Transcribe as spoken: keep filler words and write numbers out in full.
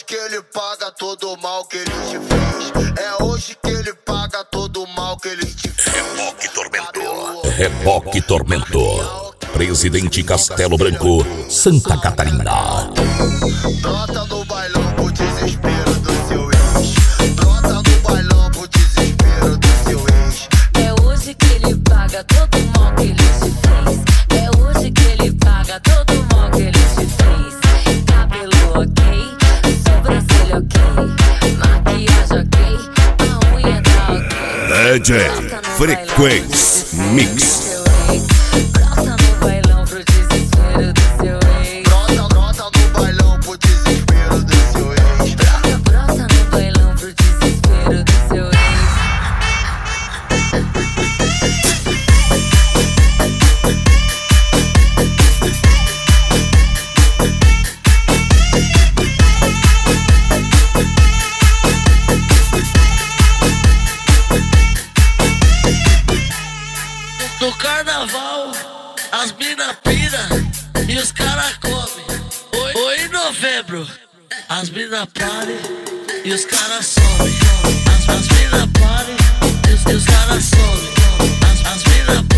que ele paga todo o mal que ele te fez. É hoje que ele paga todo o mal que ele te fez. Reboque Tormentor. Reboque Tormentor. Presidente Castelo Branco, Santa Catarina. Brota no bailão pro desespero do seu ex. Brota no bailão pro desespero do seu ex. É hoje que ele paga todo o mal que ele te fez. É hoje que ele paga todo o mal que ele te fez. Cabelo ok, sobrancelha ok, maquiagem ok, a unha tá ok. D J Frequência Mix. Brota no bailão pro desespero do seu ex. Brota, brota no bailão pro desespero do seu ex. Brota, brota no bailão pro desespero do seu ex. No carnaval, as mina pira e os cara come. Oi, em novembro, as mina pare e os cara some. As, as mina pare e os, e os cara some. As, as mina